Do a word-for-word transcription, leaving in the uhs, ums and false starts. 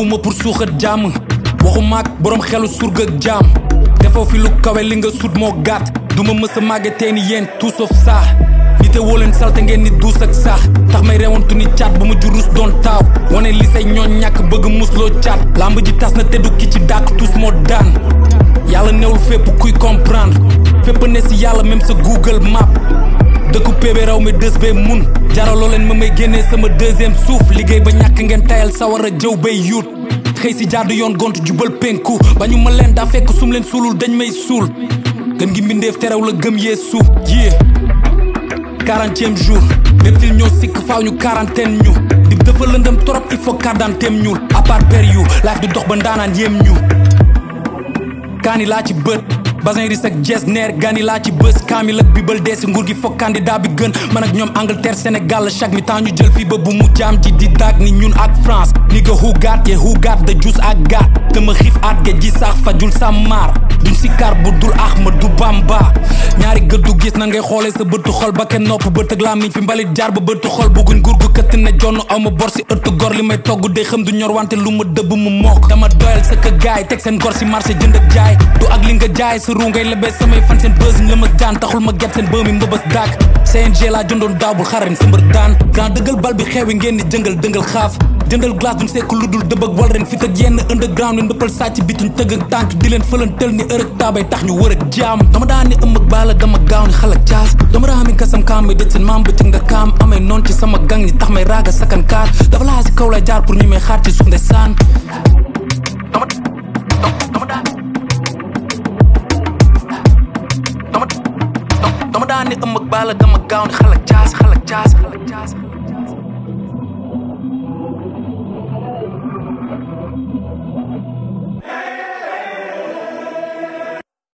ñëwuma pour suuxat jàmm waxu maag borom xelu surga ak jaam defoo fi lu kawe li nga sut moo gàtt duma mës a màgge teen yéen tout sauf ça nite woo leen salte ngeen ni duus ak sax tax may rewantu ni caat ba ma jurus doon taaw wane li say ñooñ ñàkk bëgg musloo caat lamb ji tas na teddu ki ci dàkk tous moo daan yàlla newul fépp kuy comprendre fépp ne si yàlla même sa Google Map dëkku péebe raw mi dës bee mun jaraloo leen ma may génnee sama deuxième suuf liggéey ba ñàkk ngeen tayal sawar a jëw bay yuut xëy si jaadu yoon gont jubal penku bañu ma leen daa fekk sum leen suulul dañ may suul gën ngi mbindeef terew la gëm yeesu yée quarantième jour reptile ñoo sikk faaw ñu quarantaine ñu dib dafa lëndëm trop il faut quarantaine ñuul à part per yu laaj du dox ba ndaanaan yéem ñu kaani laa ci bët basin ris ak jes neer gani laa ci bës kaamil ak bibal dee si nguur gi foog candidat bi gën man ak ñoom Angleterre Sénégal chaque mi temps ñu jël fii ba bu mu jaam ji di daag ni ñun ak France ni nga who got ye who got the juice ak gat dama xiif at ge ji sax fajul sa maar duñ si kar bu dul Ahmad du Bamba ñaari gëddu gis na ngay xoolee sa bëtu xol ba kenn nopp bët ak làmmiñ fi mbalit jaar ba bëtu xol bugguñ nguur gu këtt ne jonn aw ma bor si ëttu gor li may togg day xam du ñor wante lu ma dëbb mu mook dama doyal sa ka gaay teg seen gor si marché jënd ak jaay du ak li nga jaay sa ru ngay lebee samay fan seen bës la ma daan taxul ma get seen bëmi mbëbës daak C N G laa jëndoon daabul xarañ sa mbër daan grand dëggal bal bi xewi ngeen ni jëngal dëngal xaaf jëndal glace duñ sekk lu dul dëbb ak wal ren fit ak yenn underground ni ndëppal sàcc bituñ tëgg ak tànk di leen fëlantel ni ërëg taabay tax ñu wër ak jaam dama daan ni ëmm ak baala dama gaaw ni xal ak caas dama daa mi kasam kaam may dëj seen maam bëccëg nga kaam amee noon ci sama gang ni tax may raaga sakan kaar dafa laa si kaw lay jaar pour ñu may xaar ci suuf nde saan dama dama daan dama dama daan ni ëmm ak baala dama gaaw ni xal ak caas xal ak caas xal ak caas